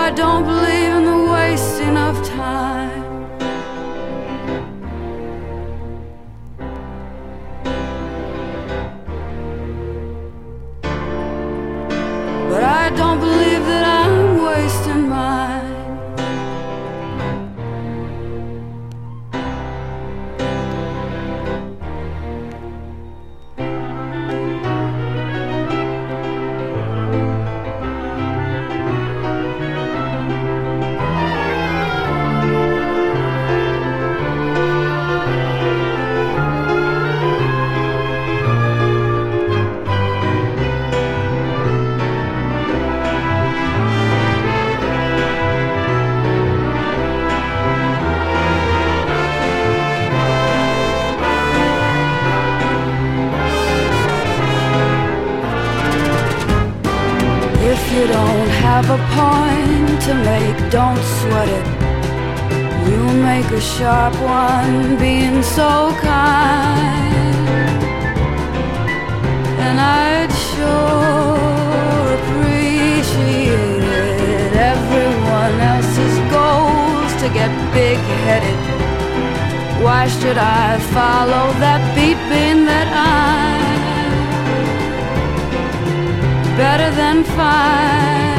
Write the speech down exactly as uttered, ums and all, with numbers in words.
I don't believe in the wasting of time. But I don't believe that I'm wasting mine. If you don't have a point to make, don't sweat it. You'll make a sharp one being so kind. And I'd sure appreciate it. Everyone else's goals to get big-headed. Why should I follow that beat being that I'm better than fine?